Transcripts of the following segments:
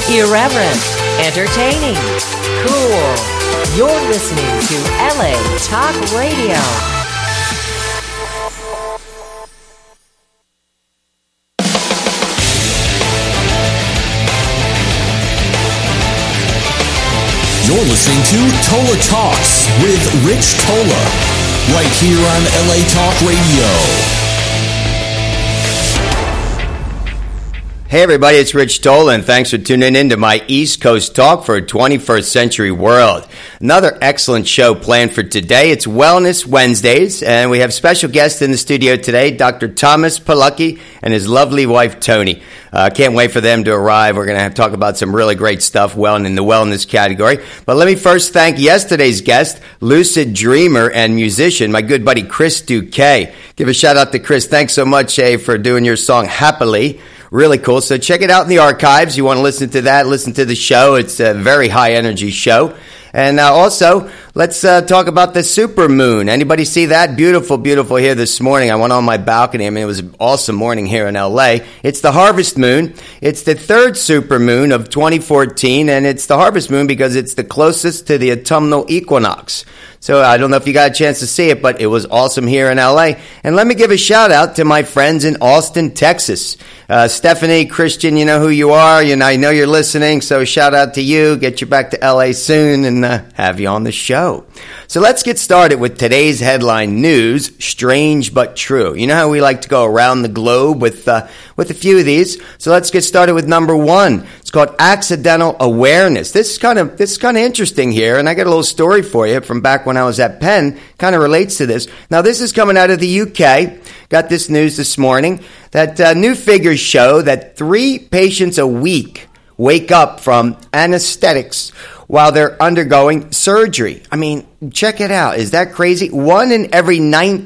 Irreverent, entertaining, cool. You're listening to LA Talk Radio. You're listening to Tola Talks with Rich Tola, right here on LA Talk Radio. Hey everybody, it's Rich Tola, and thanks for tuning in to my East Coast Talk for a 21st Century World. Another excellent show planned for today. It's Wellness Wednesdays, and we have special guests in the studio today, Dr. Thomas Palucki and his lovely wife, Tony. Can't wait for them to arrive. We're going to talk about some really great stuff in the wellness category. But let me first thank yesterday's guest, lucid dreamer and musician, my good buddy Chris Duque. Give a shout out to Chris. Thanks so much, for doing your song Happily. Really cool. So check it out in the archives. You want to listen to that, listen to the show. It's a very high energy show. And also, let's talk about the supermoon. Anybody see that? Beautiful, beautiful here this morning. I went on my balcony. I mean, it was an awesome morning here in LA. It's the harvest moon. It's the third supermoon of 2014, and it's the harvest moon because it's the closest to the autumnal equinox. So I don't know if you got a chance to see it, but it was awesome here in LA. And let me give a shout out to my friends in Austin, Texas. Stephanie, Christian, you know who you are. I know you're listening, so shout out to you. Get you back to LA soon and have you on the show. So let's get started with today's headline news, strange but true. You know how we like to go around the globe with a few of these. So let's get started with number one. It's called accidental awareness. This is kind of interesting here, and I got a little story for you from back when I was at Penn. Kind of relates to this. Now, this is coming out of the UK. Got this news this morning that new figures show that 3 patients a week wake up from anesthetics while they're undergoing surgery. I mean, check it out. Is that crazy? 1 in every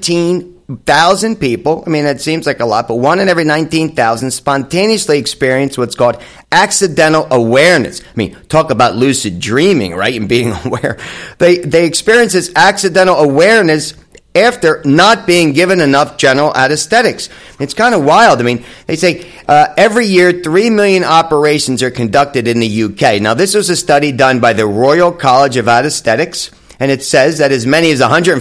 19,000 people, I mean, that seems like a lot, but 1 in every 19,000 spontaneously experience what's called accidental awareness. I mean, talk about lucid dreaming, right? And being aware. They experience this accidental awareness after not being given enough general anesthetics. It's kind of wild. I mean, they say every year 3 million operations are conducted in the UK. Now, this was a study done by the Royal College of Anesthetics, and it says that as many as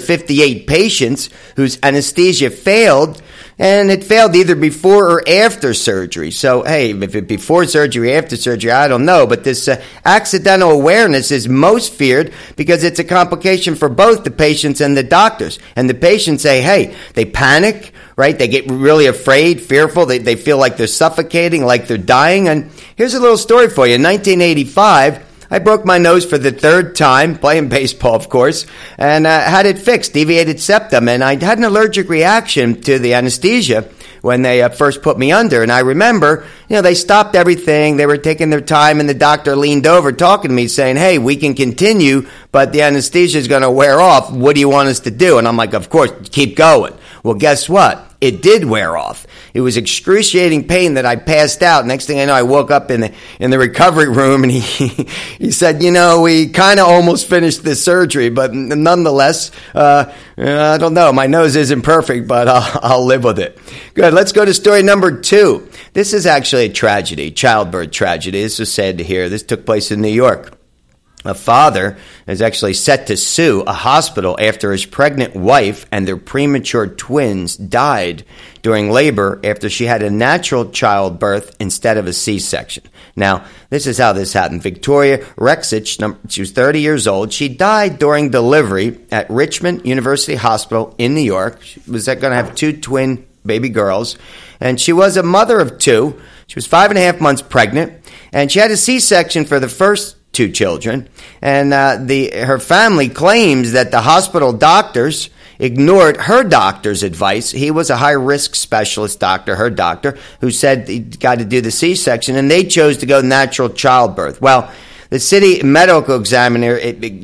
158 patients whose anesthesia failed, and it failed either before or after surgery. So, hey, if it's before surgery, after surgery, I don't know. But this accidental awareness is most feared because it's a complication for both the patients and the doctors. And the patients say, hey, they panic, right? They get really afraid, fearful. They feel like they're suffocating, like they're dying. And here's a little story for you. In 1985, I broke my nose for the 3rd time, playing baseball, of course, and had it fixed, deviated septum, and I had an allergic reaction to the anesthesia when they first put me under. And I remember, they stopped everything. They were taking their time, and the doctor leaned over talking to me saying, hey, we can continue, but the anesthesia is going to wear off. What do you want us to do? And I'm like, of course, keep going. Well, guess what? It did wear off. It was excruciating pain that I passed out. Next thing I know, I woke up in the recovery room, and he said, we kind of almost finished this surgery, but nonetheless, I don't know. My nose isn't perfect, but I'll live with it. Good. Let's go to story number 2. This is actually a tragedy, childbirth tragedy. This is sad to hear. This took place in New York. A father is actually set to sue a hospital after his pregnant wife and their premature twins died during labor after she had a natural childbirth instead of a C-section. Now, this is how this happened. Victoria Rexich, she was 30 years old. She died during delivery at Richmond University Hospital in New York. She was going to have 2 twin baby girls, and she was a mother of 2. She was 5.5 months pregnant, and she had a C-section for the first 2 children, and her family claims that the hospital doctors ignored her doctor's advice. He was a high-risk specialist doctor, her doctor, who said he got to do the C-section, and they chose to go natural childbirth. Well, the city medical examiner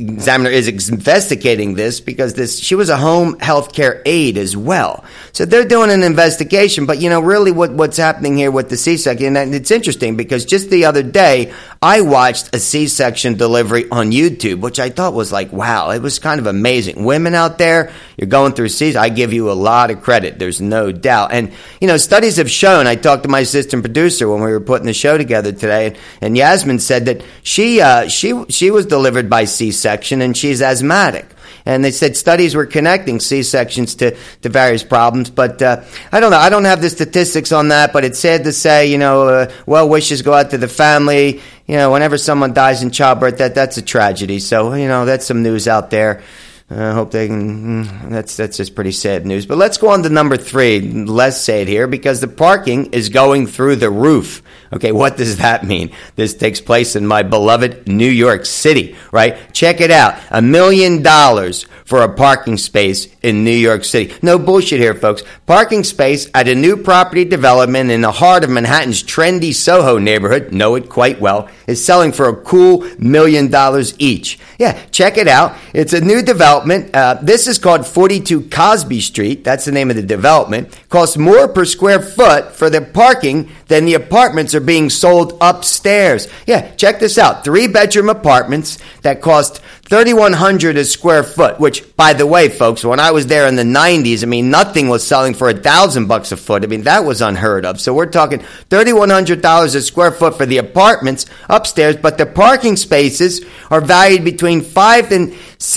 is investigating this because she was a home health care aide as well. So they're doing an investigation. But, really what's happening here with the C-section, and it's interesting because just the other day, I watched a C-section delivery on YouTube, which I thought was like, wow, it was kind of amazing. Women out there, you're going through C-section. I give you a lot of credit. There's no doubt. And, studies have shown, I talked to my assistant producer when we were putting the show together today, and Yasmin said that she was delivered by C-section and she's asthmatic. And they said studies were connecting C-sections to various problems. But I don't know. I don't have the statistics on that. But it's sad to say, well wishes go out to the family. Whenever someone dies in childbirth, that's a tragedy. So, that's some news out there. I hope they can. That's just pretty sad news. But let's go on to number 3. Less sad here because the parking is going through the roof. Okay, what does that mean? This takes place in my beloved New York City, right? Check it out. $1 million for a parking space in New York City. No bullshit here, folks. Parking space at a new property development in the heart of Manhattan's trendy Soho neighborhood, know it quite well, is selling for a cool $1 million each. Yeah, check it out. It's a new development. This is called 42 Cosby Street. That's the name of the development. Costs more per square foot for the parking than the apartments are being sold upstairs. Yeah, check this out. 3-bedroom apartments that cost $3,100 a square foot, which, by the way, folks, when I was there in the 90s, nothing was selling for $1,000 a foot. That was unheard of. So we're talking $3,100 a square foot for the apartments upstairs, but the parking spaces are valued between $5,000 and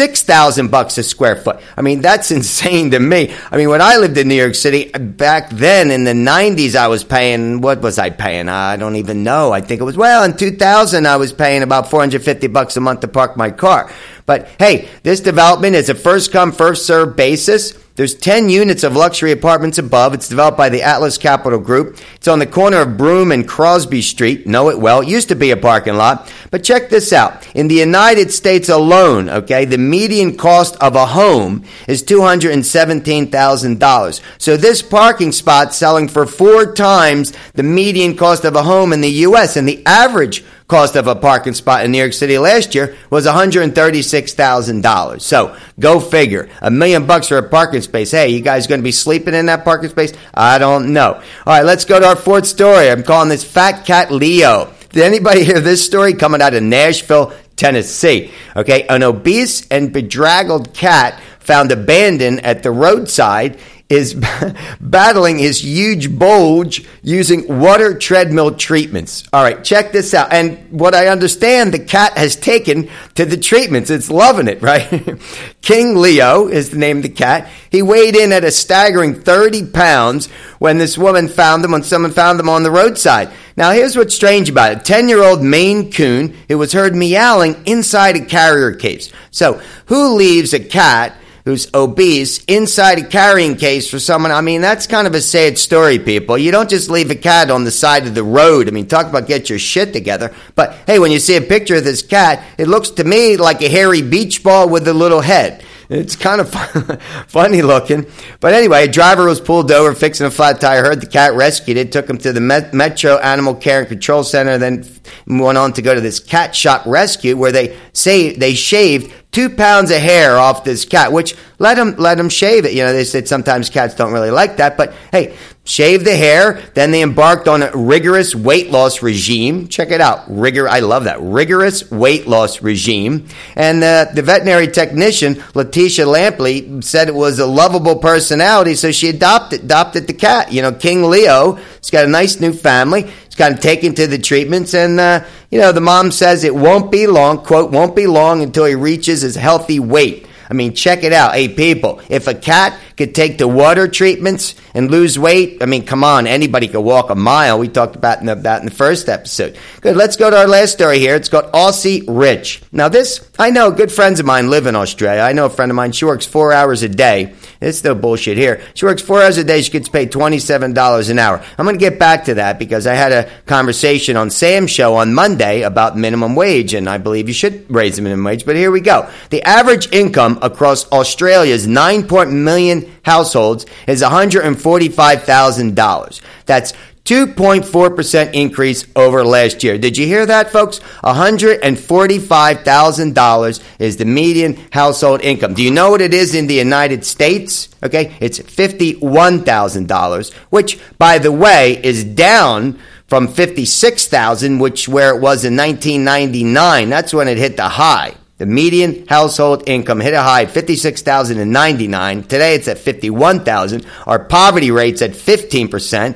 $6,000 a square foot. That's insane to me. When I lived in New York City, back then in the 90s, I was paying, what was I paying? I don't even know. I think it was, in 2000, I was paying about $450 a month to park my car. But hey, this development is a first-come, first-served basis. There's 10 units of luxury apartments above. It's developed by the Atlas Capital Group. It's on the corner of Broome and Crosby Street. Know it well. It used to be a parking lot. But check this out. In the United States alone, okay, the median cost of a home is $217,000. So this parking spot selling for 4 times the median cost of a home in the U.S. And the average cost of a parking spot in New York City last year was $136,000. So go figure. $1 million for a parking space. Hey, you guys going to be sleeping in that parking space? I don't know. All right, let's go to our 4th story. I'm calling this Fat Cat Leo. Did anybody hear this story coming out of Nashville, Tennessee? Okay, an obese and bedraggled cat found abandoned at the roadside is battling his huge bulge using water treadmill treatments. All right, check this out. And what I understand, the cat has taken to the treatments. It's loving it, right? King Leo is the name of the cat. He weighed in at a staggering 30 pounds when someone found him on the roadside. Now, here's what's strange about it. 10-year-old Maine Coon who was heard meowing inside a carrier case. So, who leaves a cat who's obese inside a carrying case for someone? That's kind of a sad story, people. You don't just leave a cat on the side of the road. Talk about get your shit together. But, hey, when you see a picture of this cat, it looks to me like a hairy beach ball with a little head. It's kind of funny looking. But anyway, a driver was pulled over fixing a flat tire, heard the cat, rescued it, took him to the Metro Animal Care and Control Center, then went on to go to this cat shop rescue where they shaved 2 pounds of hair off this cat, which let him shave it. They said sometimes cats don't really like that, but hey, shave the hair. Then they embarked on a rigorous weight loss regime. Check it out. I love that. Rigorous weight loss regime. And the veterinary technician, Letitia Lampley, said it was a lovable personality, so she adopted the cat. King Leo, he's got a nice new family. He's kind of taken to the treatments, and the mom says it won't be long, quote, won't be long until he reaches his healthy weight. Check it out. Hey, people, if a cat could take the water treatments and lose weight, come on, anybody could walk a mile. We talked about that in the first episode. Good, let's go to our last story here. It's called Aussie Rich. Now this, I know good friends of mine live in Australia. I know a friend of mine, she works 4 hours a day. It's no bullshit here. She works 4 hours a day. She gets paid $27 an hour. I'm going to get back to that because I had a conversation on Sam's show on Monday about minimum wage, and I believe you should raise the minimum wage. But here we go. The average income across Australia's 9 million households is $145,000. That's 2.4% increase over last year. Did you hear that, folks? $145,000 is the median household income. Do you know what it is in the United States? Okay, it's $51,000, which, by the way, is down from $56,000, where it was in 1999. That's when it hit the high. The median household income hit a high at $56,099. Today it's at $51,000. Our poverty rate's at 15%.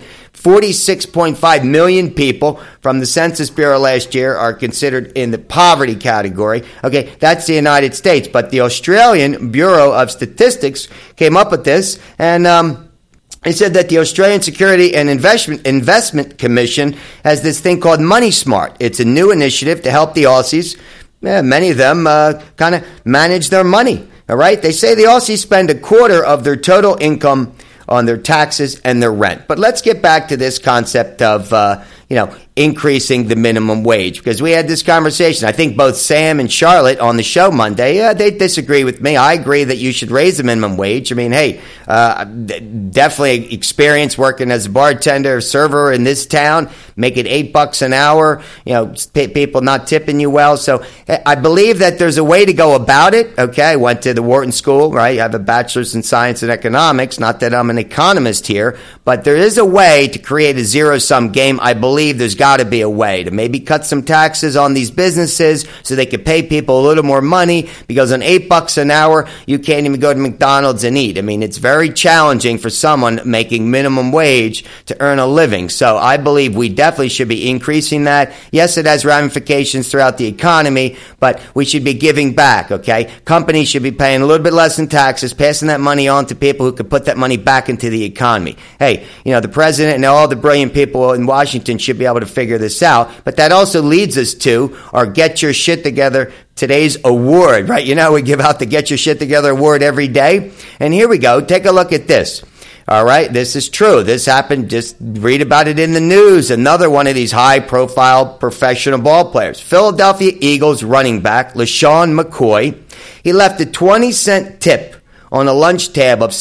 46.5 million people from the Census Bureau last year are considered in the poverty category. Okay, that's the United States. But the Australian Bureau of Statistics came up with this, and they said that the Australian Security and Investment Commission has this thing called Money Smart. It's a new initiative to help the Aussies. Many of them kind of manage their money. All right, they say the Aussies spend a quarter of their total income on their taxes and their rent. But let's get back to this concept of, increasing the minimum wage, because we had this conversation. I think both Sam and Charlotte on the show Monday, they disagree with me. I agree that you should raise the minimum wage. I mean, hey, definitely experience working as a bartender, server in this town, making $8 an hour, people not tipping you well. So I believe that there's a way to go about it. Okay, I went to the Wharton School, right? I have a bachelor's in science and economics. Not that I'm an economist here, but there is a way to create a zero-sum game. I believe there's got to be a way to maybe cut some taxes on these businesses so they could pay people a little more money, because on $8 an hour, you can't even go to McDonald's and eat. I mean, it's very challenging for someone making minimum wage to earn a living. So I believe we definitely should be increasing that. Yes, it has ramifications throughout the economy, but we should be giving back, okay? Companies should be paying a little bit less in taxes, passing that money on to people who could put that money back into the economy. Hey, the president and all the brilliant people in Washington should be able to figure this out. But that also leads us to our Get Your Shit Together today's award, right? We give out the Get Your Shit Together award every day. And here we go. Take a look at this. All right, this is true. This happened. Just read about it in the news. Another one of these high-profile professional ball players. Philadelphia Eagles running back LeSean McCoy. He left a 20-cent tip on a lunch tab of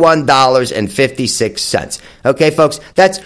$61.56. Okay, folks, that's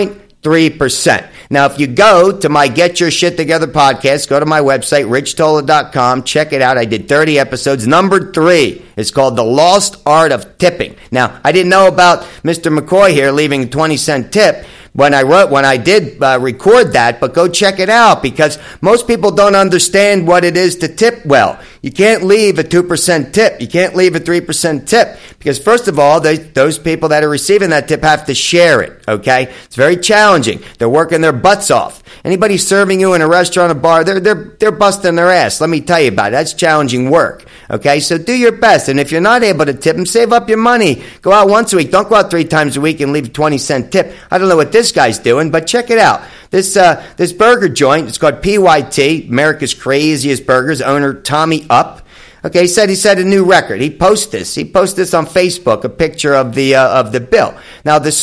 0.3%. Now, if you go to my Get Your Shit Together podcast, go to my website, richtola.com, check it out. I did 30 episodes. Number 3 is called The Lost Art of Tipping. Now, I didn't know about Mr. McCoy here leaving a 20-cent tip when I did record that, but go check it out, because most people don't understand what it is to tip well. You can't leave a 2% tip. You can't leave a 3% tip, because first of all, those people that are receiving that tip have to share it, okay? It's very challenging. They're working their butts off. Anybody serving you in a restaurant or bar, they're busting their ass. Let me tell you about it. That's challenging work, okay? So do your best, and if you're not able to tip them, save up your money. Go out once a week. Don't go out 3 times a week and leave a 20-cent tip. I don't know what this guy's doing, but check it out. This burger joint, it's called PYT, America's Craziest Burgers, owner Tommy Up. Okay, he said a new record. He posted this on Facebook, a picture of the bill. Now, the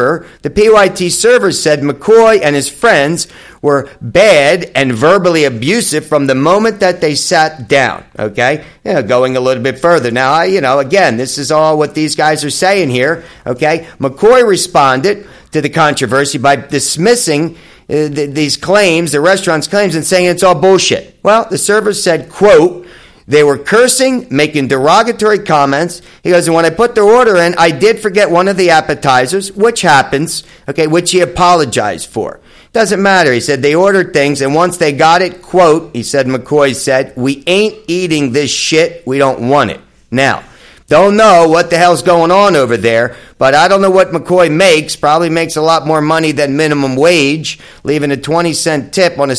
PYT server said McCoy and his friends were bad and verbally abusive from the moment that they sat down. Okay, going a little bit further. Now, again, this is all what these guys are saying here. Okay, McCoy responded to the controversy by dismissing these claims, the restaurant's claims, and saying it's all bullshit. Well, the server said, quote, "They were cursing, making derogatory comments." He goes, "And when I put the order in, I did forget one of the appetizers," which happens, okay, which he apologized for. Doesn't matter. He said they ordered things, and once they got it, quote, he said, McCoy said, "We ain't eating this shit. We don't want it." Now, don't know what the hell's going on over there, but I don't know what McCoy makes. Probably makes a lot more money than minimum wage, leaving a 20-cent tip on a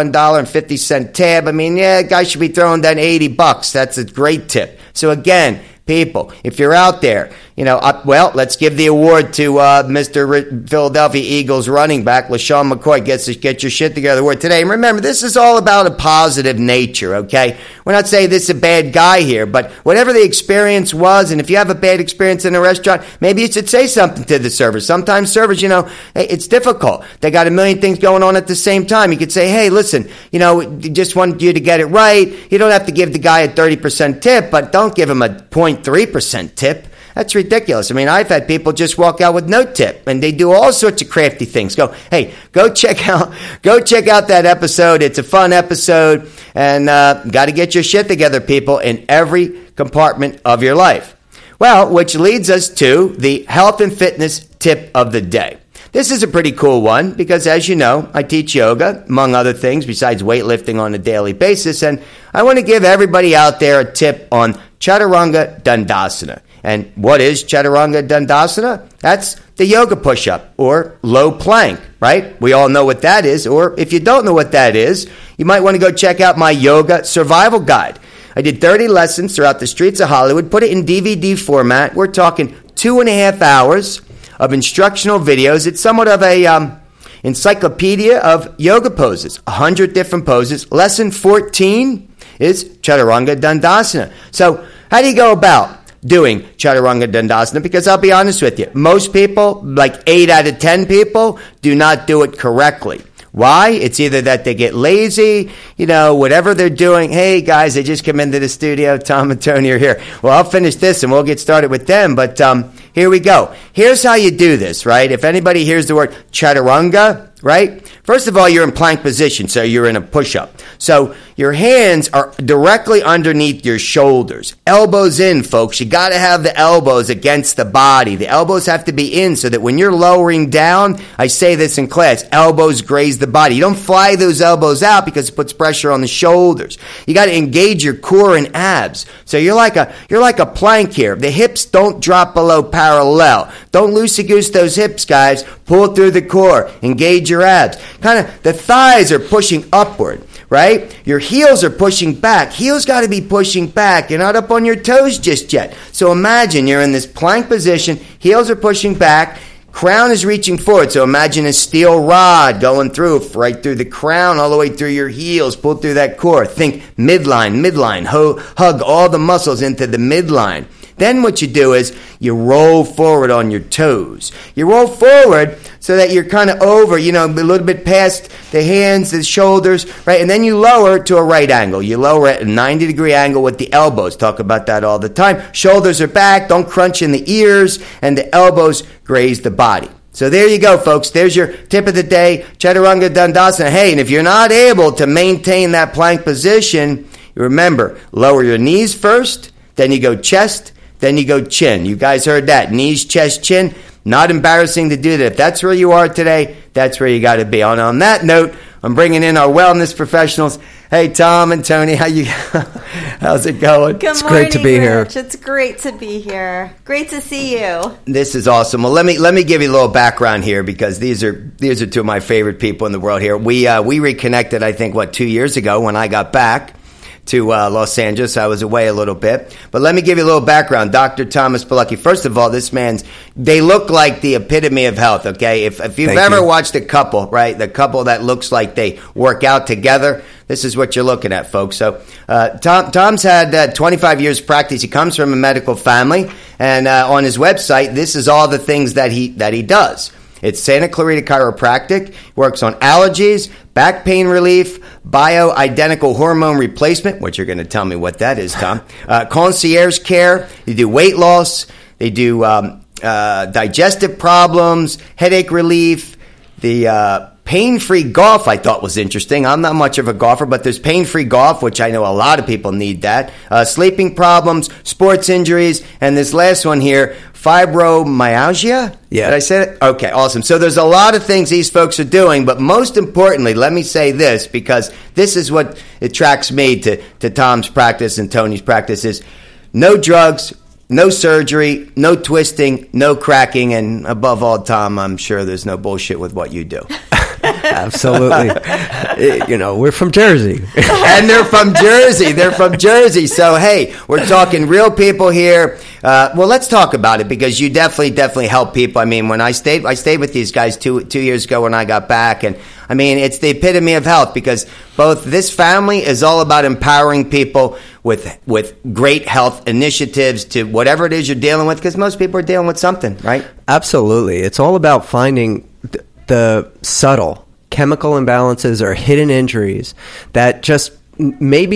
$61.50 tab. I mean, yeah, guy should be throwing down $80. That's a great tip. So again, people, if you're out there, let's give the award to Mr. Philadelphia Eagles running back, LeSean McCoy. Get your shit together award today. And remember, this is all about a positive nature, okay? We're not saying this is a bad guy here, but whatever the experience was, and if you have a bad experience in a restaurant, maybe you should say something to the servers. Sometimes servers, it's difficult. They got a million things going on at the same time. You could say, hey, listen, just want you to get it right. You don't have to give the guy a 30% tip, but don't give him a 0.3% tip. That's ridiculous. I mean, I've had people just walk out with no tip, and they do all sorts of crafty things. Go check out that episode. It's a fun episode, and got to get your shit together, people, in every compartment of your life. Well, which leads us to the health and fitness tip of the day. This is a pretty cool one because, as you know, I teach yoga, among other things, besides weightlifting on a daily basis. And I want to give everybody out there a tip on Chaturanga Dandasana. And what is Chaturanga Dandasana? That's the yoga push-up or low plank, right? We all know what that is. Or if you don't know what that is, you might want to go check out my yoga survival guide. I did 30 lessons throughout the streets of Hollywood, put it in DVD format. We're talking 2.5 hours of instructional videos. It's somewhat of a encyclopedia of yoga poses, 100 different poses. Lesson 14 is Chaturanga Dandasana. So how do you go about doing Chaturanga Dandasana? Because I'll be honest with you, most people, like 8 out of 10 people, do not do it correctly. Why? It's either that they get lazy, whatever they're doing. Hey, guys, they just come into the studio. Tom and Tony are here. Well, I'll finish this and we'll get started with them. But here we go. Here's how you do this, right? If anybody hears the word Chaturanga, right? First of all, you're in plank position, so you're in a push-up. So your hands are directly underneath your shoulders. Elbows in, folks. You got to have the elbows against the body. The elbows have to be in so that when you're lowering down, I say this in class, elbows graze the body. You don't fly those elbows out because it puts pressure on the shoulders. You got to engage your core and abs. So you're like a plank here. The hips don't drop below parallel. Don't loosey-goose those hips, guys. Pull through the core. Engage your abs. Kind of the thighs are pushing upward, right? Your heels are pushing back. Heels got to be pushing back. You're not up on your toes just yet. So imagine you're in this plank position. Heels are pushing back. Crown is reaching forward. So imagine a steel rod going right through the crown, all the way through your heels. Pull through that core. Think midline. Hug all the muscles into the midline. Then what you do is you roll forward on your toes. You roll forward so that you're kind of over, a little bit past the hands, the shoulders, right? And then you lower to a right angle. You lower at a 90-degree angle with the elbows. Talk about that all the time. Shoulders are back. Don't crunch in the ears. And the elbows graze the body. So there you go, folks. There's your tip of the day, Chaturanga Dandasana. Hey, and if you're not able to maintain that plank position, remember, lower your knees first, then you go chest, then you go chin. You guys heard that. Knees, chest, chin. Not embarrassing to do that. If that's where you are today, that's where you got to be. On that note, I'm bringing in our wellness professionals. Hey, Tom and Tony, how's it going? It's great to be here. It's great to be here. Great to see you. This is awesome. Well, let me give you a little background here because these are two of my favorite people in the world here. We reconnected, I think, 2 years ago when I got back to Los Angeles. I was away a little bit. But let me give you a little background. Dr. Thomas Pilecki. First of all, they look like the epitome of health, okay? If you've ever watched a couple, right, the couple that looks like they work out together, this is what you're looking at, folks. So Tom's had 25 years practice. He comes from a medical family. And on his website, this is all the things that he does. It's Santa Clarita Chiropractic. Works on allergies, back pain relief, bioidentical hormone replacement, which you're going to tell me what that is, Tom. Concierge care. They do weight loss. They do digestive problems, headache relief. The pain-free golf I thought was interesting. I'm not much of a golfer, but there's pain-free golf, which I know a lot of people need that. Sleeping problems, sports injuries, and this last one here, fibromyalgia? Yeah. Did I say it? Okay, awesome. So there's a lot of things these folks are doing, but most importantly, let me say this, because this is what attracts me to Tom's practice and Tony's practice is no drugs, no surgery, no twisting, no cracking, and above all, Tom, I'm sure there's no bullshit with what you do. Absolutely. We're from Jersey. And they're from Jersey. They're from Jersey. So, hey, we're talking real people here. Well, let's talk about it because you definitely help people. I mean, when I stayed with these guys two years ago when I got back, and I mean, it's the epitome of health because both this family is all about empowering people with great health initiatives to whatever it is you're dealing with, because most people are dealing with something, right? Absolutely. It's all about finding the subtle chemical imbalances or hidden injuries that just maybe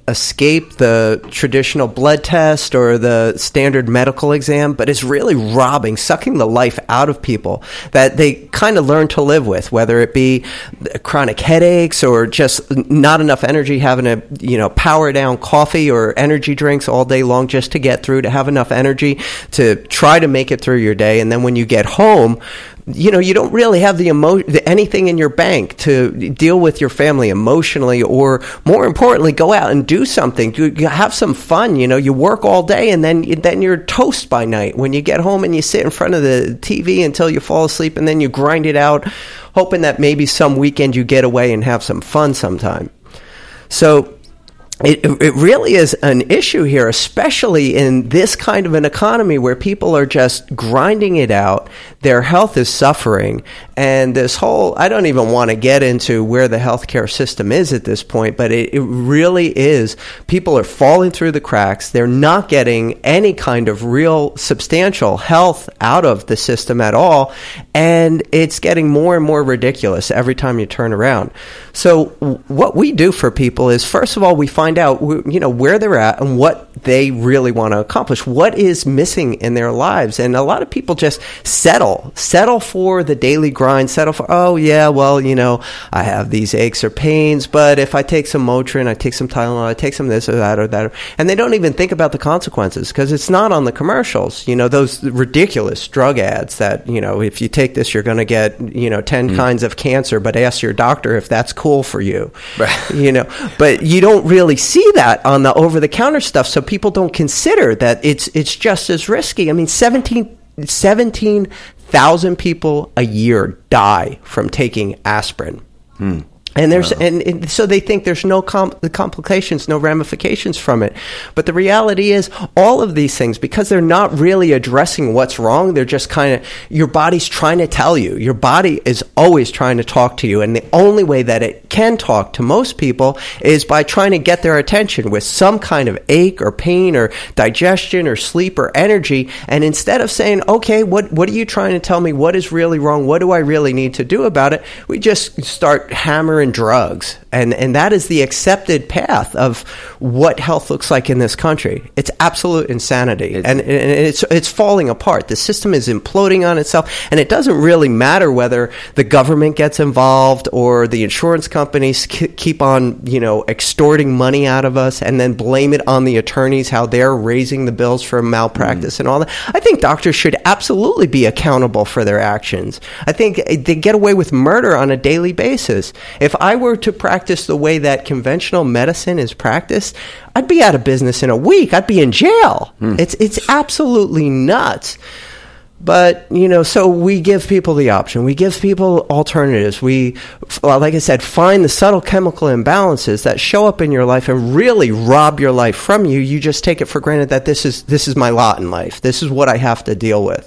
escape the traditional blood test or the standard medical exam, but it's really sucking the life out of people that they kind of learn to live with, whether it be chronic headaches or just not enough energy, having to, power down coffee or energy drinks all day long just to get through, to have enough energy to try to make it through your day. And then when you get home, you don't really have anything in your bank to deal with your family emotionally, or more importantly, go out and do something. Have some fun. You work all day and then you're toast by night. When you get home and you sit in front of the TV until you fall asleep, and then you grind it out, hoping that maybe some weekend you get away and have some fun sometime. So it really is an issue here, especially in this kind of an economy where people are just grinding it out. Their health is suffering. And this whole, I don't even want to get into where the healthcare system is at this point, but it really is. People are falling through the cracks. They're not getting any kind of real substantial health out of the system at all. And it's getting more and more ridiculous every time you turn around. So what we do for people is, first of all, we find out, where they're at and what they really want to accomplish, what is missing in their lives. And a lot of people just settle for the daily grind, settle for, I have these aches or pains, but if I take some Motrin, I take some Tylenol, I take some this or that, and they don't even think about the consequences because it's not on the commercials. Those ridiculous drug ads that, if you take this, you're going to get, 10 kinds of cancer, but ask your doctor if that's cool for you. Right. But you don't really see that on the over-the-counter stuff, so people don't consider that it's just as risky. I mean, 17,000 people a year die from taking aspirin. And and so they think there's no complications, no ramifications from it. But the reality is, all of these things, because they're not really addressing what's wrong, they're just your body's trying to tell you. Your body is always trying to talk to you. And the only way that it can talk to most people is by trying to get their attention with some kind of ache or pain or digestion or sleep or energy. And instead of saying, okay, what are you trying to tell me? What is really wrong? What do I really need to do about it? We just start hammering drugs, and that is the accepted path of what health looks like in this country. It's absolute insanity, and it's falling apart. The system is imploding on itself, and it doesn't really matter whether the government gets involved or the insurance companies keep on, extorting money out of us, and then blame it on the attorneys, how they're raising the bills for malpractice and all that. I think doctors should absolutely be accountable for their actions. I think they get away with murder on a daily basis. If I were to practice the way that conventional medicine is practiced, I'd be out of business in a week. I'd be in jail. It's absolutely nuts. But, so we give people the option. We give people alternatives. We, like I said, find the subtle chemical imbalances that show up in your life and really rob your life from you. You just take it for granted that this is my lot in life. This is what I have to deal with.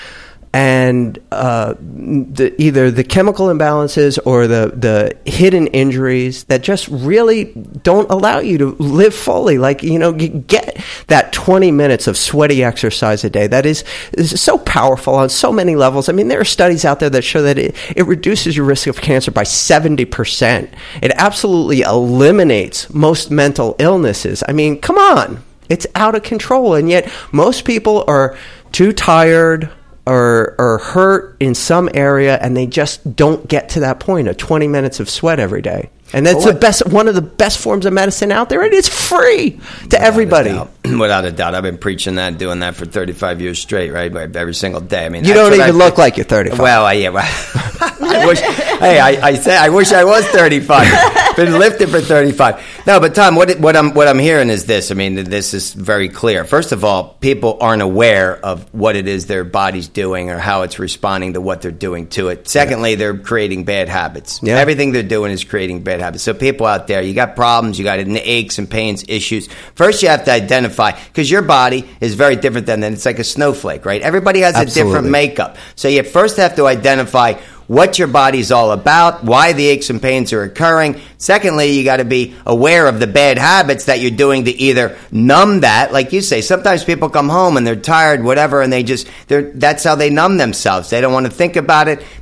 And either the chemical imbalances or the hidden injuries that just really don't allow you to live fully. Like, get that 20 minutes of sweaty exercise a day. That is so powerful on so many levels. I mean, there are studies out there that show that it reduces your risk of cancer by 70%. It absolutely eliminates most mental illnesses. I mean, come on. It's out of control. And yet most people are too tired or hurt in some area, and they just don't get to that point of 20 minutes of sweat every day. And that's one of the best forms of medicine out there, and it's free to everybody. Without a doubt. I've been preaching that, doing that for 35 years straight, right? Every single day. I mean, you don't even look like you're 35. Well, yeah. I wish I was 35. Been lifting for 35. No, but Tom, what I'm hearing is this. I mean, this is very clear. First of all, people aren't aware of what it is their body's doing or how it's responding to what they're doing to it. Secondly, they're creating bad habits. Yeah. Everything they're doing is creating bad habits. So people out there, you got problems, you got aches and pains, issues. First, you have to identify, because your body is very different than it's like a snowflake, right? Everybody has a different makeup. So you first have to identify what your body's all about, why the aches and pains are occurring. Secondly, you got to be aware of the bad habits that you're doing to either numb that, like you say. Sometimes people come home and they're tired, whatever, and that's how they numb themselves. They don't want to think about it.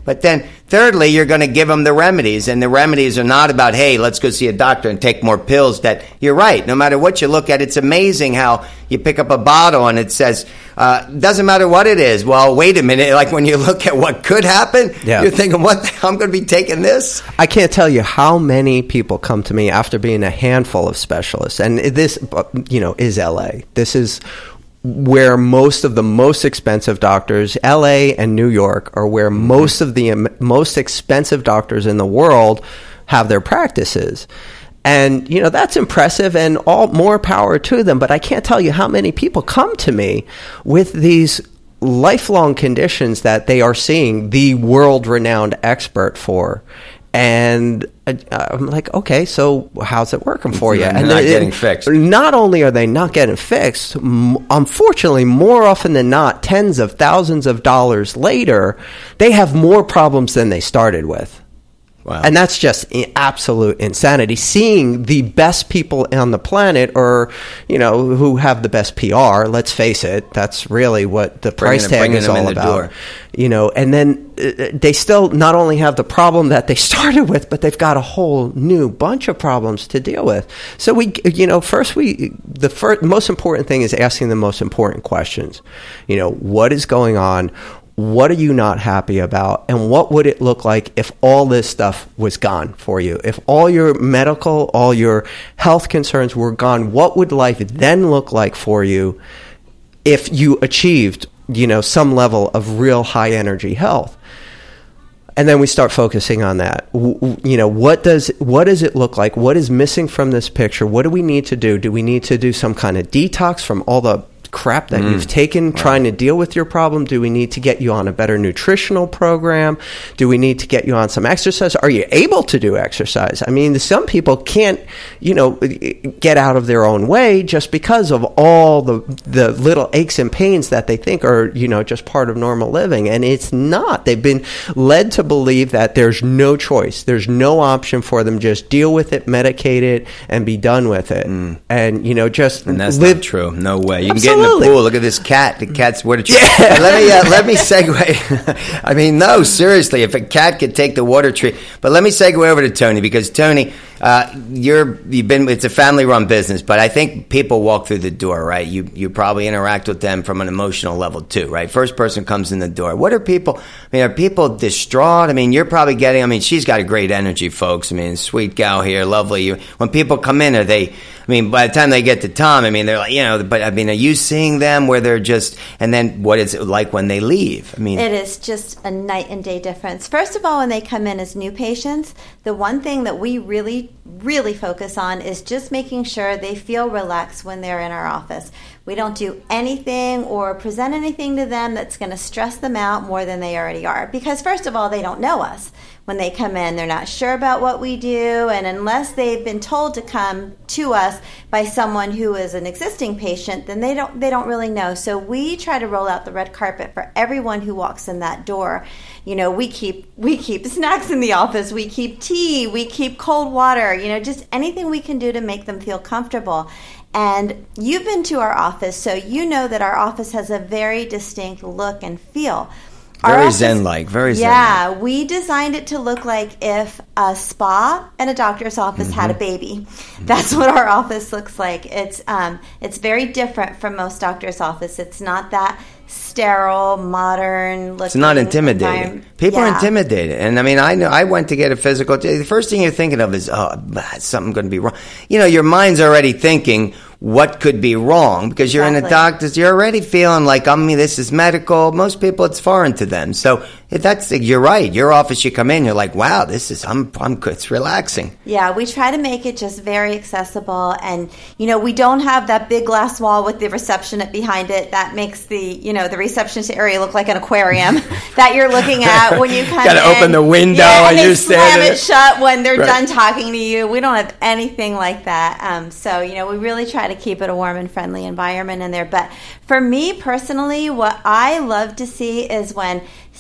But then, thirdly, you're going to give them the remedies, and the remedies are not about, hey, let's go see a doctor and take more pills. That you're right. No matter what you look at, it's amazing how you pick up a bottle and it says, doesn't matter what it is. Well, wait a minute. Like when you look at what could happen, you're thinking, what? I'm going to be taking this? I can't tell you how many people come to me after being a handful of specialists. And this, is LA. This is where most of the most expensive doctors, LA and New York, are where most of the most expensive doctors in the world have their practices. And, that's impressive and all more power to them. But I can't tell you how many people come to me with these lifelong conditions that they are seeing the world-renowned expert for. And I'm like, okay, so how's it working for you? And not getting fixed. Not only are they not getting fixed, unfortunately, more often than not, tens of thousands of dollars later, they have more problems than they started with. Wow. And that's just absolute insanity. Seeing the best people on the planet, or who have the best PR. Let's face it, that's really what the price tag is all about. And then they still not only have the problem that they started with, but they've got a whole new bunch of problems to deal with. So the most important thing is asking the most important questions. What is going on? What are you not happy about? And what would it look like if all this stuff was gone for you? If all your medical, all your health concerns were gone, what would life then look like for you if you achieved, some level of real high energy health? And then we start focusing on that. What does it look like? What is missing from this picture? What do we need to do? Do we need to do some kind of detox from all the crap that you've taken trying to deal with your problem? Do we need to get you on a better nutritional program? Do we need to get you on some exercise? Are you able to do exercise? I mean, some people can't, get out of their own way just because of all the little aches and pains that they think are, just part of normal living. And it's not. They've been led to believe that there's no choice. There's no option for them. Just deal with it, medicate it, and be done with it. And, And that's live. not true. No way. You can Absolutely. get in the pool. Look at this cat. The cat's water treatment. Let me segue. I mean, no, seriously. If a cat could take the water treatment, but let me segue over to Tony, because Tony, it's a family-run business, but I think people walk through the door, right? You probably interact with them from an emotional level too, right? First person comes in the door. What are people? I mean, are people distraught? I mean, you're probably getting. I mean, she's got a great energy, folks. I mean, sweet gal here, lovely. When people come in, are they? I mean, by the time they get to Tom, I mean, they're like, but I mean, are you seeing them where they're just, and then what is it like when they leave? I mean, it is just a night and day difference. First of all, when they come in as new patients, the one thing that we really, really focus on is just making sure they feel relaxed when they're in our office. We don't do anything or present anything to them that's going to stress them out more than they already are. Because first of all, they don't know us. When they come in, they're not sure about what we do, and unless they've been told to come to us by someone who is an existing patient, then they don't really know. So we try to roll out the red carpet for everyone who walks in that door. We keep snacks in the office, we keep tea, we keep cold water, just anything we can do to make them feel comfortable. And you've been to our office, so you know that our office has a very distinct look and feel. Very zen-like, very zen-like. Yeah, we designed it to look like if a spa and a doctor's office had a baby. That's what our office looks like. It's very different from most doctor's office. It's not that sterile, modern looking. It's not intimidating. People are intimidated. And I mean, I went to get a physical. The first thing you're thinking of is, is something going to be wrong. Your mind's already thinking, what could be wrong? Because you're in a doctor's, you're already feeling like, this is medical. Most people, it's foreign to them. So you're right. Your office, you come in, you're like, wow, I'm good. It's relaxing. Yeah, we try to make it just very accessible. And, we don't have that big glass wall with the receptionist behind it. That makes the receptionist area look like an aquarium that you're looking at when you come in. Got to open the window and you're slam it shut when they're done talking to you. We don't have anything like that. So, we really try to keep it a warm and friendly environment in there. But for me personally, what I love to see is when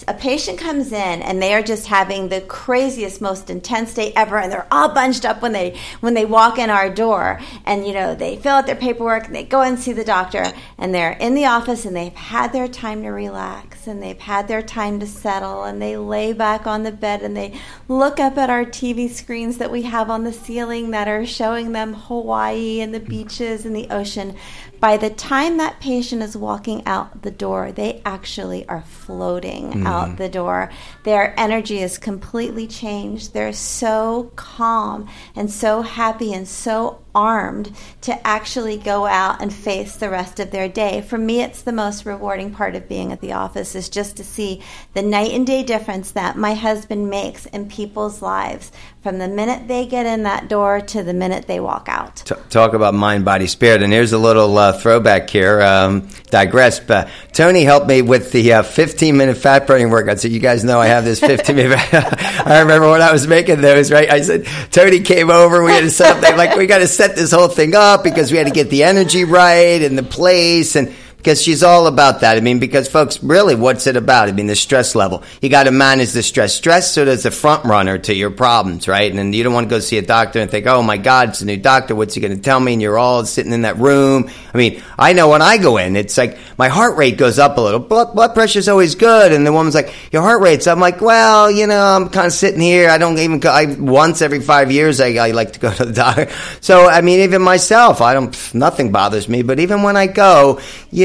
if a patient comes in and they are just having the craziest, most intense day ever, and they're all bunched up when they walk in our door, and they fill out their paperwork and they go and see the doctor, and they're in the office and they've had their time to relax and they've had their time to settle, and they lay back on the bed and they look up at our TV screens that we have on the ceiling that are showing them Hawaii and the beaches and the ocean. By the time that patient is walking out the door, they actually are floating out the door. Their energy is completely changed. They're so calm and so happy and so armed to actually go out and face the rest of their day. For me, it's the most rewarding part of being at the office, is just to see the night and day difference that my husband makes in people's lives from the minute they get in that door to the minute they walk out. Talk about mind, body, spirit. And here's a little throwback here. Digress. But Tony helped me with the 15-minute fat burning workout. So you guys know I have this 15-minute. I remember when I was making those, right? I said, Tony came over. We had to set up, we got to set this whole thing up because we had to get the energy right and the place, and because she's all about that. I mean, because folks, really, what's it about? I mean, the stress level. You got to manage the stress. Stress sort of is a front runner to your problems, right? And then you don't want to go see a doctor and think, oh my God, it's a new doctor. What's he going to tell me? And you're all sitting in that room. I mean, I know when I go in, it's like my heart rate goes up a little. Blood pressure's always good. And the woman's like, your heart rate's up. I'm like, well, I'm kind of sitting here. I don't even go. Once every 5 years, I like to go to the doctor. So, I mean, even myself, nothing bothers me. But even when I go,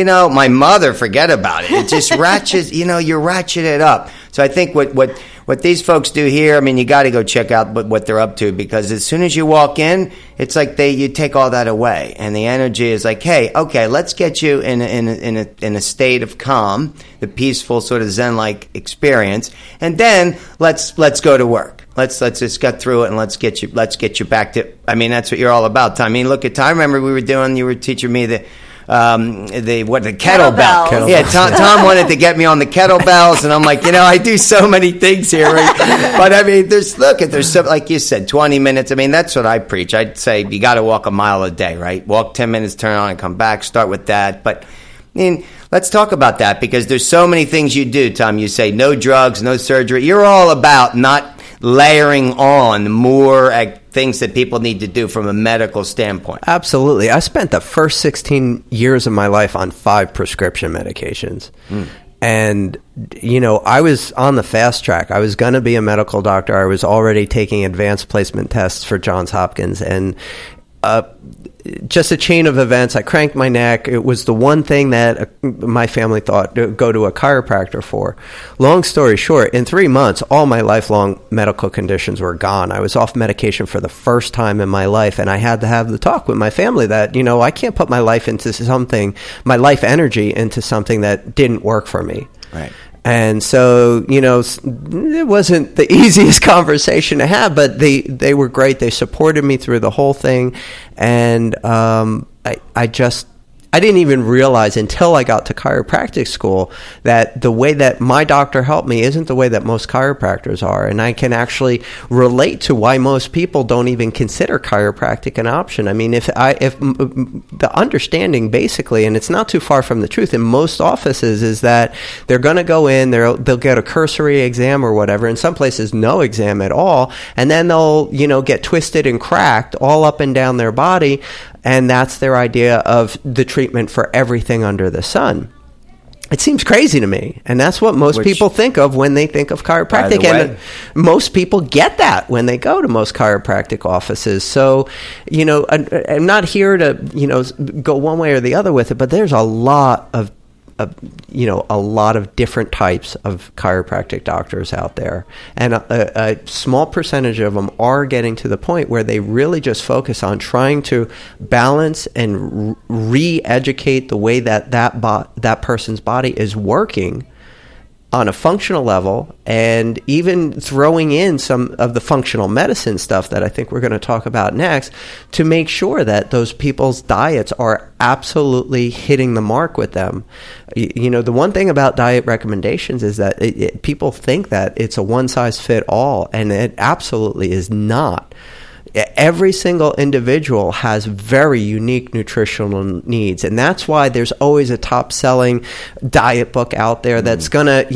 my mother, forget about it. It just ratchets, you ratchet it up. So I think what these folks do here, I mean, you got to go check out what they're up to, because as soon as you walk in, it's like you take all that away, and the energy is like, hey, okay, let's get you in a state of calm, the peaceful sort of Zen-like experience, and then let's go to work. Let's just get through it, and let's get you back to. I mean, that's what you're all about. I mean, look at time. I remember you were teaching me the kettlebell. Yeah, Tom wanted to get me on the kettlebells, and I'm like, I do so many things here, right? But I mean, there's so, like you said, 20 minutes. I mean, that's what I preach. I'd say you got to walk a mile a day, right? Walk 10 minutes, turn on and come back, start with that. But I mean, let's talk about that, because there's so many things you do, Tom. You say no drugs, no surgery. You're all about not layering on more things that people need to do from a medical standpoint. Absolutely. I spent the first 16 years of my life on 5 prescription medications. And, I was on the fast track. I was going to be a medical doctor. I was already taking advanced placement tests for Johns Hopkins. And just a chain of events. I cranked my neck. It was the one thing that my family thought to go to a chiropractor for. Long story short, in 3 months, all my lifelong medical conditions were gone. I was off medication for the first time in my life, and I had to have the talk with my family that, I can't put my life energy into something that didn't work for me. Right. And so, it wasn't the easiest conversation to have, but they were great. They supported me through the whole thing. And I didn't even realize until I got to chiropractic school that the way that my doctor helped me isn't the way that most chiropractors are. And I can actually relate to why most people don't even consider chiropractic an option. I mean, if the understanding basically, and it's not too far from the truth in most offices, is that they're going to go in, they'll get a cursory exam or whatever, in some places no exam at all, and then they'll, get twisted and cracked all up and down their body. And that's their idea of the treatment for everything under the sun. It seems crazy to me. And that's what most people think of when they think of chiropractic. And most people get that when they go to most chiropractic offices. So, I'm not here to, go one way or the other with it, but there's a lot of different types of chiropractic doctors out there. And a small percentage of them are getting to the point where they really just focus on trying to balance and re-educate the way that person's body is working on a functional level, and even throwing in some of the functional medicine stuff that I think we're going to talk about next, to make sure that those people's diets are absolutely hitting the mark with them. The one thing about diet recommendations is that people think that it's a one-size-fit-all, and it absolutely is not. Every single individual has very unique nutritional needs, and that's why there's always a top-selling diet book out there that's going to,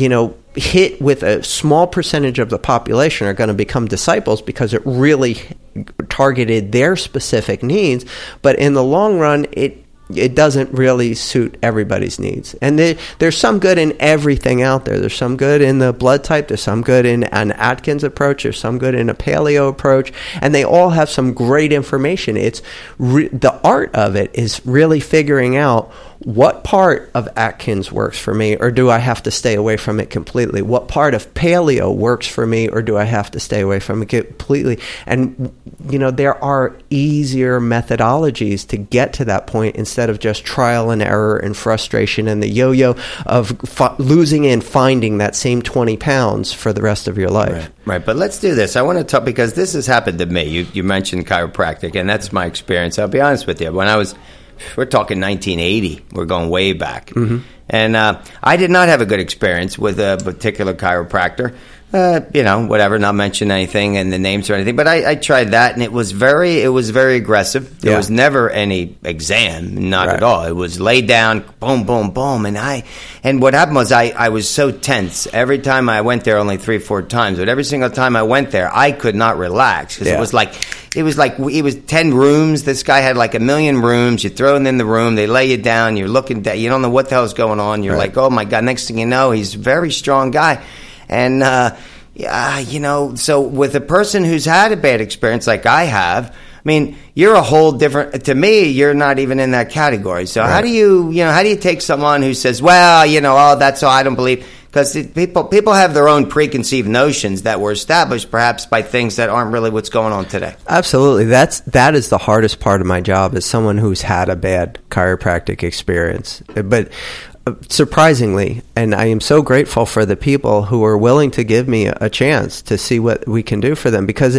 hit with a small percentage of the population are going to become disciples because it really targeted their specific needs. But in the long run, it doesn't really suit everybody's needs. And there's some good in everything out there. There's some good in the blood type. There's some good in an Atkins approach. There's some good in a paleo approach. And they all have some great information. It's the art of it is really figuring out what part of Atkins works for me, or do I have to stay away from it completely? What part of paleo works for me, or do I have to stay away from it completely? And, there are easier methodologies to get to that point instead of just trial and error and frustration and the yo-yo of losing and finding that same 20 pounds for the rest of your life. Right. But let's do this. I want to talk, because this has happened to me. You mentioned chiropractic, and that's my experience. I'll be honest with you. We're talking 1980. We're going way back. Mm-hmm. And I did not have a good experience with a particular chiropractor. Whatever, not mention anything and the names or anything. But I tried that, and it was very aggressive. There was never any exam, not at all. It was lay down, boom, boom, boom. And what happened was I was so tense. Every time I went there, only 3-4 times, but every single time I went there, I could not relax, because it was 10 rooms. This guy had like 1 million rooms. You're thrown in the room. They lay you down. You're looking down. You don't know what the hell's going on. You're like, oh, my God. Next thing you know, he's a very strong guy. And, so with a person who's had a bad experience like I have, I mean, you're a whole different, to me, you're not even in that category. So how do you take someone who says, well, that's all, I don't believe, because people have their own preconceived notions that were established perhaps by things that aren't really what's going on today. Absolutely. That is the hardest part of my job, is someone who's had a bad chiropractic experience. But surprisingly, and I am so grateful for the people who are willing to give me a chance to see what we can do for them, because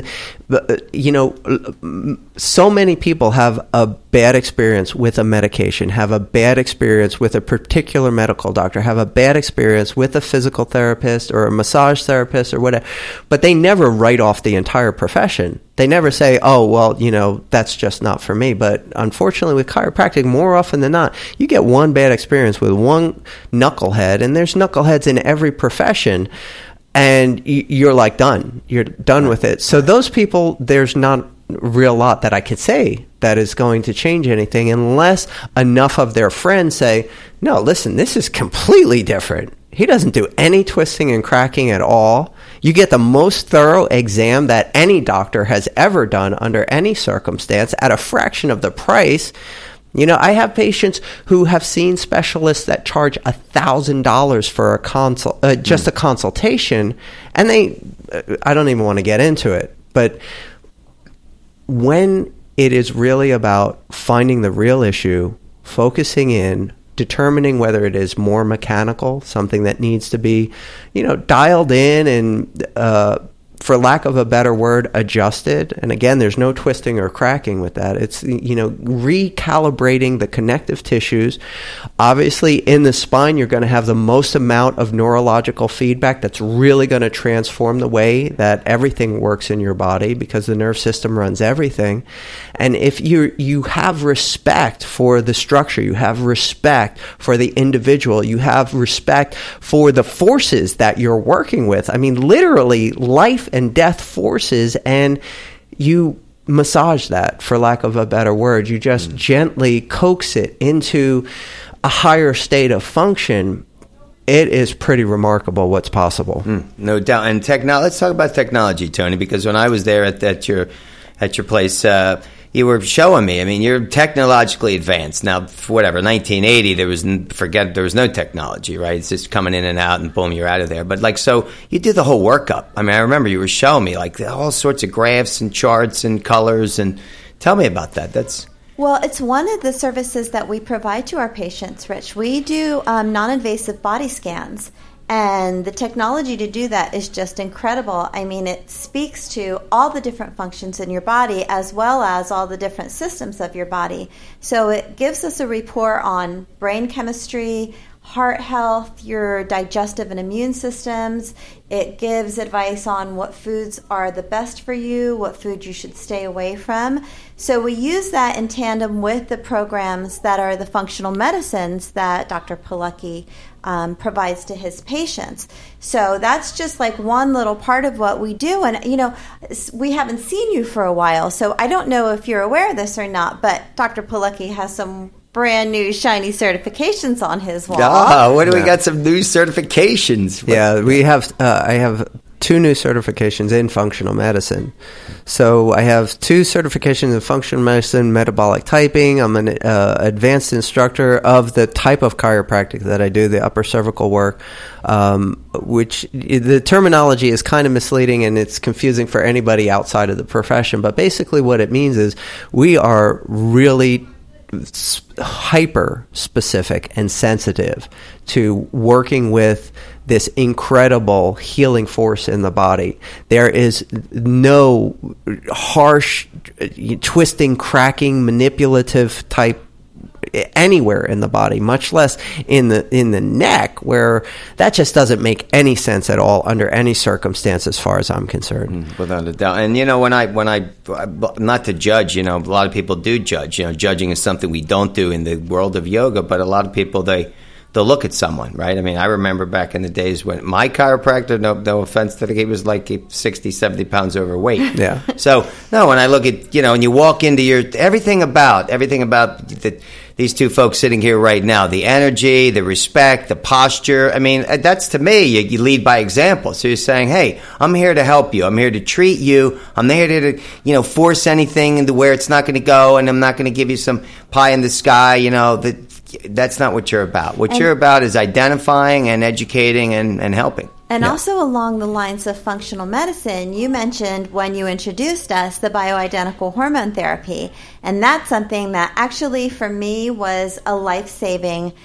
so many people have a bad experience with a medication, have a bad experience with a particular medical doctor, have a bad experience with a physical therapist or a massage therapist or whatever, but they never write off the entire profession. They never say, oh, well, that's just not for me. But unfortunately, with chiropractic, more often than not, you get one bad experience with one knucklehead, and there's knuckleheads in every profession, and you're like done. You're done with it. So those people, there's not a real lot that I could say that is going to change anything, unless enough of their friends say, no, listen, this is completely different. He doesn't do any twisting and cracking at all. You get the most thorough exam that any doctor has ever done under any circumstance at a fraction of the price. I have patients who have seen specialists that charge $1,000 for a consultation, and I don't even want to get into it. But when it is really about finding the real issue, focusing in, determining whether it is more mechanical, something that needs to be, dialed in and, for lack of a better word, adjusted. And again, there's no twisting or cracking with that. It's, recalibrating the connective tissues. Obviously, in the spine, you're going to have the most amount of neurological feedback that's really going to transform the way that everything works in your body, because the nerve system runs everything. And if you have respect for the structure, you have respect for the individual, you have respect for the forces that you're working with. I mean, literally, life and death forces, and you massage that, for lack of a better word. You just gently coax it into a higher state of function. It is pretty remarkable what's possible. No doubt. And let's talk about technology, Tony, because when I was there at your place, you were showing me, I mean, you're technologically advanced. Now, for 1980, there was no technology, right? It's just coming in and out, and boom, you're out of there. But so you did the whole workup. I mean, I remember you were showing me all sorts of graphs and charts and colors. And tell me about that. Well, it's one of the services that we provide to our patients, Rich. We do non-invasive body scans. And the technology to do that is just incredible. I mean, it speaks to all the different functions in your body, as well as all the different systems of your body. So it gives us a report on brain chemistry, heart health, your digestive and immune systems. It gives advice on what foods are the best for you, what food you should stay away from. So we use that in tandem with the programs that are the functional medicines that Dr. Pilecki provides to his patients. So that's just like one little part of what we do. And, we haven't seen you for a while, so I don't know if you're aware of this or not, but Dr. Pilecki has some brand new shiny certifications on his wall. What do we got? Some new certifications? Yeah, we have. I have 2 new certifications in functional medicine. So I have 2 certifications in functional medicine, metabolic typing. I'm an advanced instructor of the type of chiropractic that I do, the upper cervical work, which the terminology is kind of misleading and it's confusing for anybody outside of the profession. But basically what it means is we are really hyper specific and sensitive to working with this incredible healing force in the body. There is no harsh, twisting, cracking, manipulative type anywhere in the body, much less in the neck, where that just doesn't make any sense at all under any circumstance, as far as I'm concerned. Without a doubt. And when I not to judge, a lot of people do judge. Judging is something we don't do in the world of yoga, but a lot of people they'll look at someone, right? I mean, I remember back in the days when my chiropractor, no offense to the guy, was like 60, 70 pounds overweight. Yeah. So, no, when I look at, and you walk into everything about these 2 folks sitting here right now, the energy, the respect, the posture, I mean, that's, to me, you lead by example. So you're saying, hey, I'm here to help you. I'm here to treat you. I'm here to, force anything into where it's not going to go, and I'm not going to give you some pie in the sky, that's not what you're about. What you're about is identifying and educating and helping. And also along the lines of functional medicine, you mentioned when you introduced us the bioidentical hormone therapy. And that's something that actually for me was a life-saving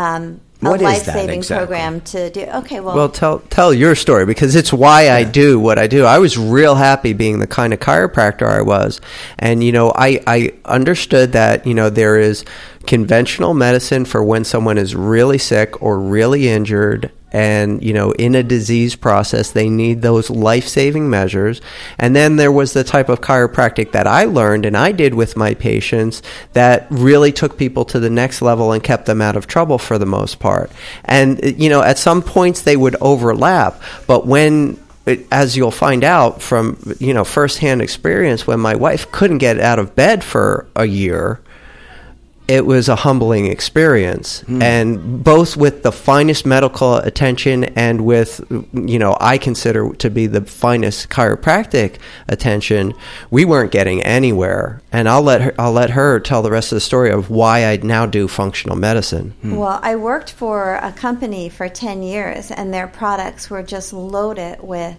program to do. Okay, well, tell your story, because it's why I do what I do. I was real happy being the kind of chiropractor I was. And, I understood that, there is conventional medicine for when someone is really sick or really injured and, in a disease process, they need those life-saving measures. And then there was the type of chiropractic that I learned and I did with my patients that really took people to the next level and kept them out of trouble for the most part. And, at some points they would overlap, but as you'll find out from, firsthand experience, when my wife couldn't get out of bed for a year, it was a humbling experience. And both with the finest medical attention and with, I consider to be the finest chiropractic attention, we weren't getting anywhere. And I'll let her tell the rest of the story of why I now do functional medicine. Well, I worked for a company for 10 years, and their products were just loaded with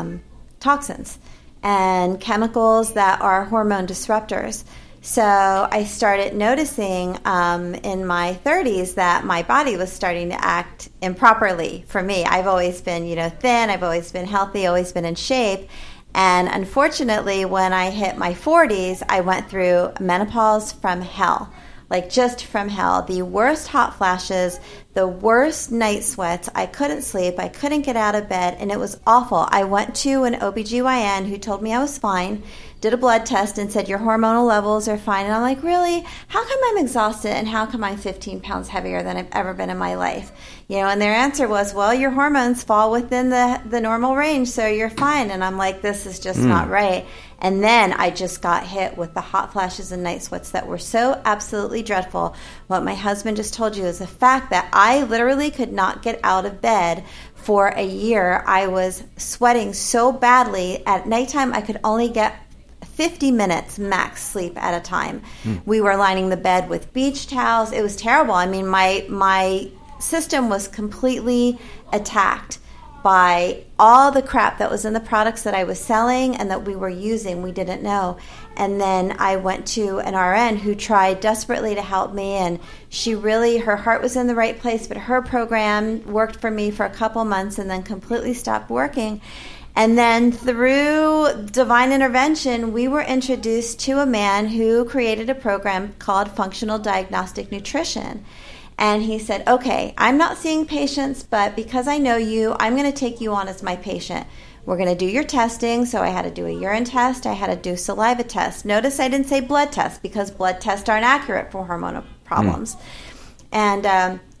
toxins and chemicals that are hormone disruptors. So I started noticing in my 30s that my body was starting to act improperly for me. I've always been, thin. I've always been healthy, always been in shape. And unfortunately, when I hit my 40s, I went through menopause from hell. Like just from hell. The worst hot flashes, the worst night sweats. I couldn't sleep. I couldn't get out of bed, and it was awful. I went to an OBGYN who told me I was fine, did a blood test, and said, your hormonal levels are fine. And I'm like, really? How come I'm exhausted, and how come I'm 15 pounds heavier than I've ever been in my life? And their answer was, well, your hormones fall within the normal range, so you're fine. And I'm like, this is just not right. And then I just got hit with the hot flashes and night sweats that were so absolutely dreadful. What my husband just told you is the fact that I literally could not get out of bed for a year. I was sweating so badly. At nighttime, I could only get 50 minutes max sleep at a time. We were lining the bed with beach towels. It was terrible. I mean, my system was completely attacked by all the crap that was in the products that I was selling and that we were using. We didn't know. And then I went to an RN who tried desperately to help me, and her heart was in the right place, but her program worked for me for a couple months and then completely stopped working. And then through divine intervention, we were introduced to a man who created a program called Functional Diagnostic Nutrition. And he said, okay, I'm not seeing patients, but because I know you, I'm going to take you on as my patient. We're going to do your testing. So I had to do a urine test. I had to do saliva test. Notice I didn't say blood test because blood tests aren't accurate for hormonal problems. And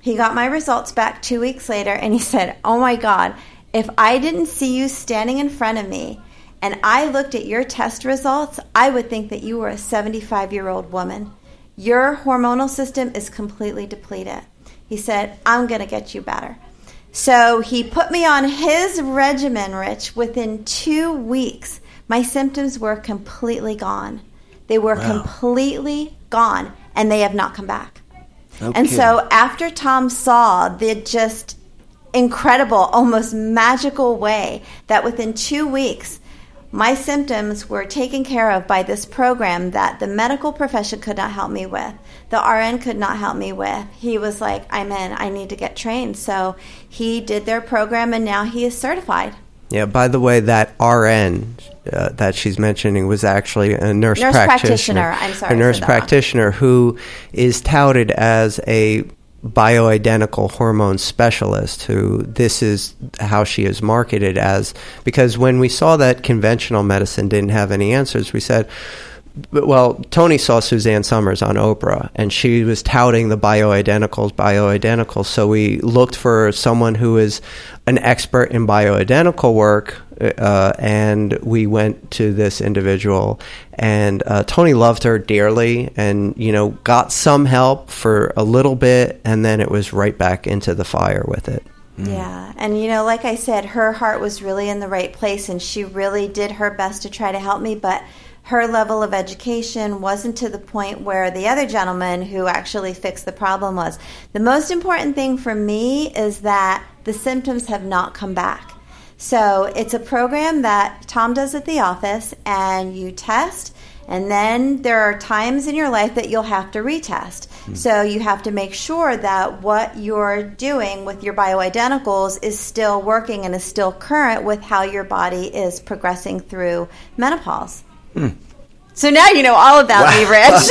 He got my results back 2 weeks later, and he said, "Oh my God, if I didn't see you standing in front of me and I looked at your test results, I would think that you were a 75-year-old woman. Your hormonal system is completely depleted." He said, "I'm going to get you better." So he put me on his regimen, Rich. Within 2 weeks, my symptoms were completely gone. They were completely gone, and they have not come back. Okay. And so after Tom saw the just incredible, almost magical way that within 2 weeks, my symptoms were taken care of by this program that the medical profession could not help me with, the RN could not help me with. He was like, "I'm in. I need to get trained." So he did their program, and now he is certified. Yeah, by the way, that RN that she's mentioning was actually a nurse practitioner. I'm sorry. A nurse practitioner who is touted as a bioidentical hormone specialist, who this is how she is marketed as, because when we saw that conventional medicine didn't have any answers, we said, well, Tony saw Suzanne Summers on Oprah, and she was touting the bioidenticals. So we looked for someone who is an expert in bioidentical work, and we went to this individual. And Tony loved her dearly, and got some help for a little bit, and then it was right back into the fire with it. Yeah, and like I said, her heart was really in the right place, and she really did her best to try to help me, but her level of education wasn't to the point where the other gentleman who actually fixed the problem was. The most important thing for me is that the symptoms have not come back. So it's a program that Tom does at the office, and you test, and then there are times in your life that you'll have to retest. So you have to make sure that what you're doing with your bioidenticals is still working and is still current with how your body is progressing through menopause. So now you know all about me, Rich.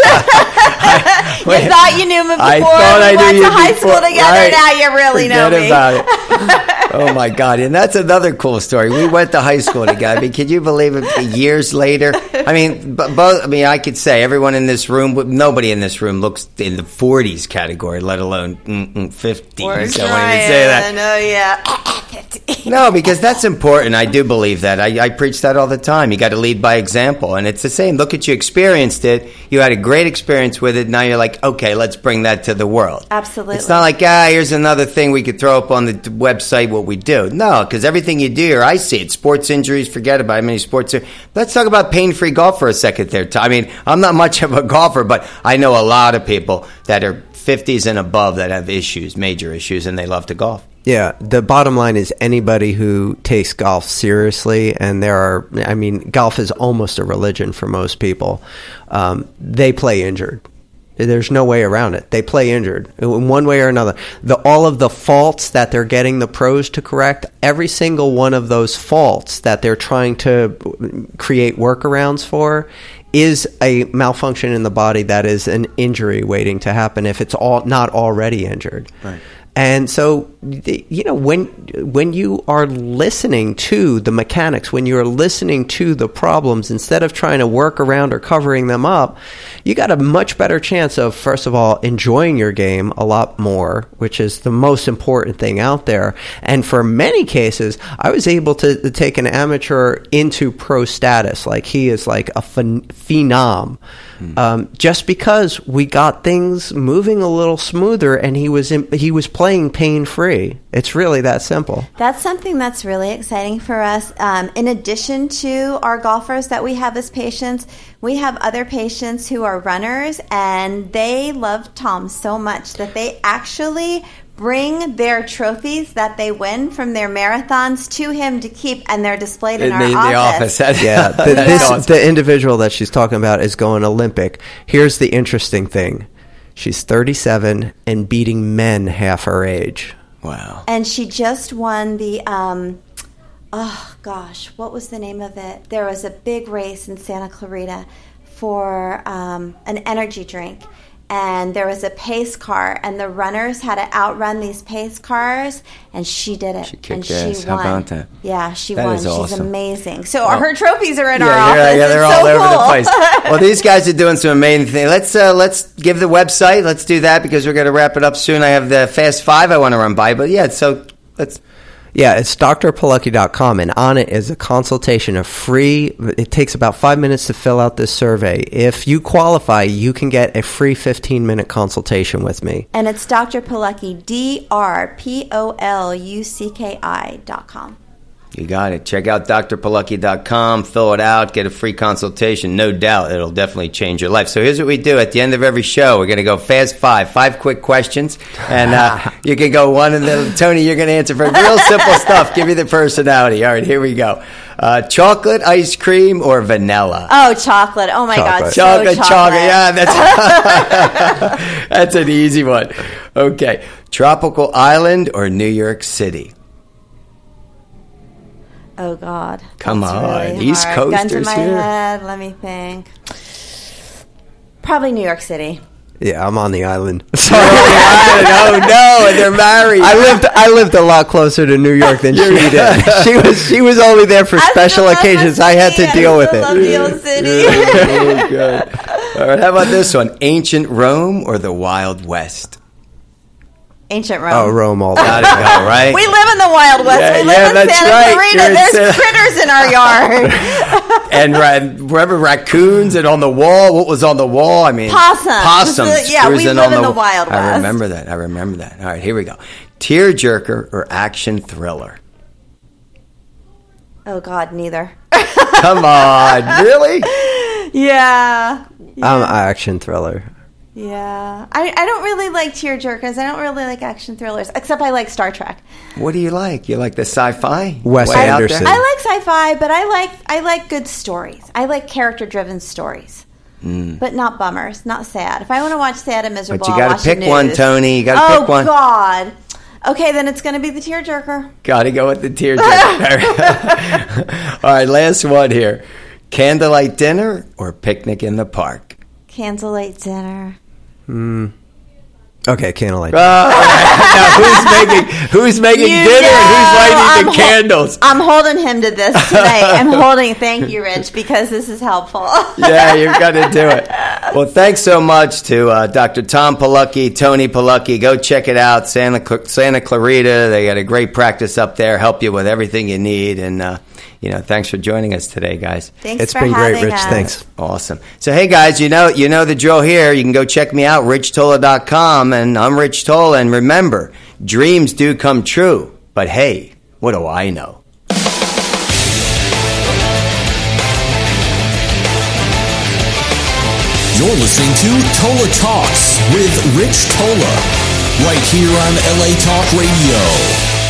You thought you knew me before. We went to high school together. Right. Now you really know me. About it. Oh my God! And that's another cool story. We went to high school together. I mean, can you believe it? Years later. I mean, both. I mean, I could say everyone in this room, nobody in this room looks in the 40s category, let alone 50s. We're so trying. I say that. Oh yeah. No, because that's important. I do believe that. I preach that all the time. You got to lead by example, and it's the same. Look at you experienced it. You had a great experience with it. Now you're like, okay, let's bring that to the world. Absolutely. It's not like, here's another thing we could throw up on the website what we do. No, because everything you do, or I see it, sports injuries, forget about it. Many sports. Let's talk about pain-free golf for a second there. I mean, I'm not much of a golfer, but I know a lot of people that are 50s and above that have issues, major issues, and they love to golf. Yeah, the bottom line is anybody who takes golf seriously, and golf is almost a religion for most people, they play injured. There's no way around it. They play injured in one way or another. All of the faults that they're getting the pros to correct, every single one of those faults that they're trying to create workarounds for is a malfunction in the body that is an injury waiting to happen if it's not already injured. Right. And so, when you are listening to the mechanics, when you're listening to the problems, instead of trying to work around or covering them up, you got a much better chance of, first of all, enjoying your game a lot more, which is the most important thing out there. And for many cases, I was able to take an amateur into pro status. Like, he is like a phenom. Just because we got things moving a little smoother, and he was playing pain-free. It's really that simple. That's something that's really exciting for us. In addition to our golfers that we have as patients, we have other patients who are runners, and they love Tom so much that they actually bring their trophies that they win from their marathons to him to keep, and they're displayed in our office. Yeah, the individual that she's talking about is going Olympic. Here's the interesting thing. She's 37 and beating men half her age. Wow. And she just won the, what was the name of it? There was a big race in Santa Clarita for an energy drink. and there was a pace car, and the runners had to outrun these pace cars, and she did it. She kicked and ass. She won. How about that? Yeah, she That won. is She's awesome. amazing. So her trophies are in our Yeah, office. they're It's all so over the cool. place. Well, these guys are doing some amazing things. Let's give the website. Let's do that because we're going to wrap it up soon. I have the Fast 5 I want to run by, but yeah, so let's. Yeah, it's drpalucky.com, and on it is a consultation, a free, it takes about 5 minutes to fill out this survey. If you qualify, you can get a free 15-minute consultation with me. And it's Dr. Palucki, DrPolucki.com. You got it. Check out drpalucki.com, fill it out, get a free consultation. No doubt it'll definitely change your life. So here's what we do. At the end of every show, we're going to go Fast 5 quick questions. And you can go one, and then, Tony, you're going to answer for real simple stuff. Give me the personality. All right, here we go. Chocolate, ice cream, or vanilla? Oh, chocolate. Oh, my God. Chocolate. So Chocolate. Yeah, that's an easy one. Okay. Tropical island or New York City? Oh, God. Come That's on. really East hard. Gun to Coasters my here. head. Let me think. Probably New York City. Yeah, I'm on the island. Oh no, and they're married. I lived a lot closer to New York than she did. She was only there for special occasions. I had to deal with it. I love the old city. Oh, good. All right, how about this one? Ancient Rome or the Wild West? Ancient Rome. Oh, Rome all Gotta day. go, right? We live in the Wild West. Yeah, we live in that's Santa right. Clarita. You're in There's critters in our yard. And remember raccoons and on the wall? What was on the wall? I mean, Possums. Yeah, we cruising live on in the Wild I West. remember that. All right, here we go. Tearjerker or action thriller? Oh, God, neither. Come on, really? Yeah. I'm action thriller. Yeah. I don't really like tearjerkers. I don't really like action thrillers, except I like Star Trek. What do you like? You like the sci-fi? Wes Way out Anderson. there? I like sci-fi, but I like good stories. I like character-driven stories. But not bummers, not sad. If I want to watch sad and miserable, But you I'll got watch to pick the one, news. Tony. You got to pick one. Oh, God. Okay, then it's going to be the tearjerker. Got to go with the tearjerker. All right, last one here. Candlelight dinner or picnic in the park? Candlelight dinner. Okay, candlelight. Now, who's making dinner and who's lighting the candles? I'm holding him to this tonight. Thank you, Rich, because this is helpful. Yeah, you've got to do it. Well, thanks so much to Dr. Tom Palucki, Tony Palucki. Go check it out, Santa Clarita. They got a great practice up there, help you with everything you need. And, thanks for joining us today, guys. Thanks It's for been great, having Rich. us. Thanks. Awesome. So, hey, guys, you know the drill here. You can go check me out, richtola.com, and I'm Rich Tola. And remember, dreams do come true. But, hey, what do I know? You're listening to Tola Talks with Rich Tola, right here on LA Talk Radio.